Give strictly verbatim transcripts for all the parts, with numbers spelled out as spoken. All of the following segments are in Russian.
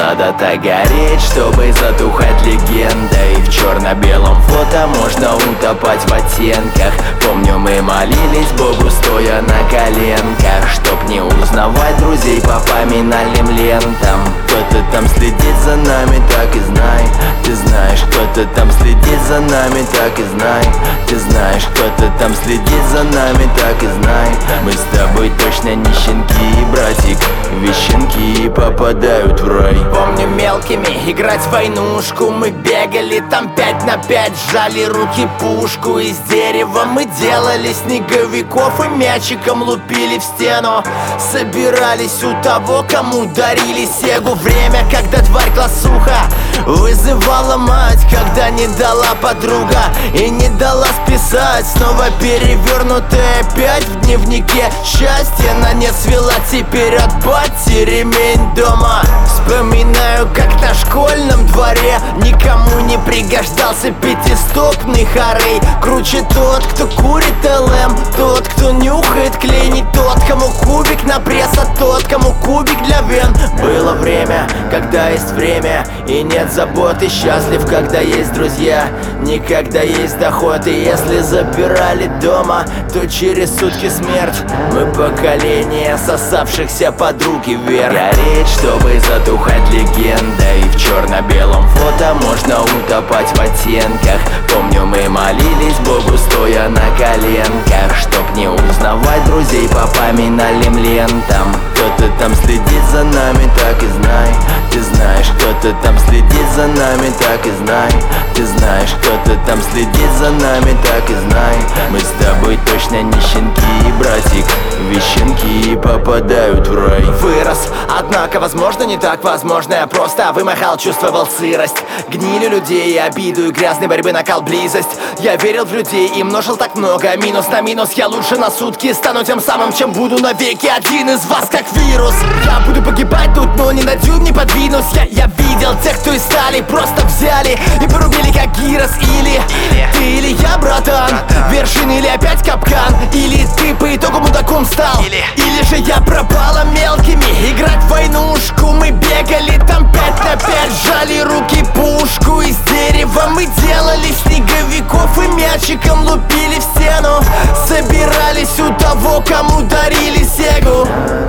Надо так гореть, чтобы затухать легендой. В черно-белом фото можно утопать в оттенках. Помню, мы молились Богу, стоя на коленках, чтоб не узнавать друзей по поминальным лентам. Кто-то там следит за нами, так и знай. Ты знаешь, кто-то там следит за нами, так и знай. Ты знаешь, кто-то там следит за нами, так и знай. Мы с тобой точно не щенки, братик. Ведь щенки попадают в рай. Помню, мелкими играть в войнушку. Мы бегали там пять на пять, сжали руки пушку. Из дерева мы делали снеговиков и мячиком лупили в стену. Собирались у того, кому дарили сегу. Время, когда тварь классуха вызывала мать, когда не дала подруга и не дала списать. Снова перевернутая опять в дневнике. Счастье на нет свела теперь от бати ремень дома. Вспоминаю, как на школьном дворе никому не пригождался пятистопный Харей. Круче тот, кто курит эл эм, тот, кто нюхает клей. Не тот, кому кубик на пресс, а тот, кому кубик для вен. Было время, когда есть время и нет забот, и счастлив, когда есть друзья, не когда есть доход. И если запирали дома, то через сутки смерть. Мы поколение сосавшихся под руки вверх. Гореть, чтобы затухать легендой. В черно-белом фото можно утопать в оттенках. Помню, мы молились Богу, стоя на коленках, чтоб не узнавать друзей по поминальным лентам. Кто-то там следит за нами, так и знай. Ты знаешь, кто-то там следит за нами, так и знай. Ты знаешь, кто-то там следит за нами, так и знай. Мы с тобой точно не щенки, братик. Ведь щенки попадают в рай. Вырос, однако, возможно, не так возможно. Я просто вымахал, чувствовал сырость, гнили людей, обиду и грязной борьбы, накал, близость. Я верил в людей и множил так много. Минус на минус, я лучше на сутки стану тем самым, чем буду навеки. Один из вас как вирус. Я буду погибать тут, но не на дюйм не подвинусь. Я, я видел тех, кто из стали просто взяли и порубили как гирос. Или, или ты или я, братан, братан. Вершин или опять капкан. Или ты по итогу мудаком стал. Или, или же я пропала мелкими играть в войнушку. Мы бегали там пять на пять, сжали руки пушку. Из дерева мы делали снеговиков и мячиком лупили в стену. Собирались у того, кому дарили сегу.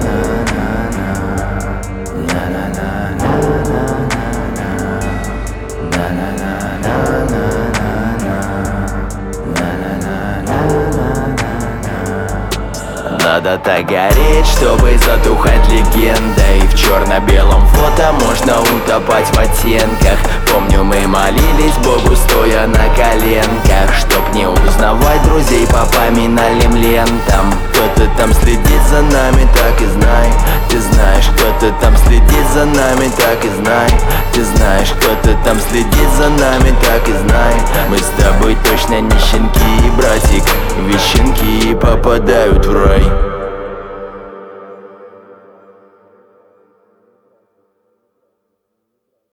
Надо так гореть, чтобы затухать легендой. В черно-белом фото можно утопать в оттенках. Помню, мы молились Богу, стоя на коленках, чтоб не узнавать друзей по поминальным лентам. Кто-то там следит за нами, так и знай. Ты знаешь, кто-то там следит за нами, так и знай. Ты знаешь, кто-то там следит за нами, так и знай. Мы с тобой точно не щенки, братик. Ведь щенки попадают в рай.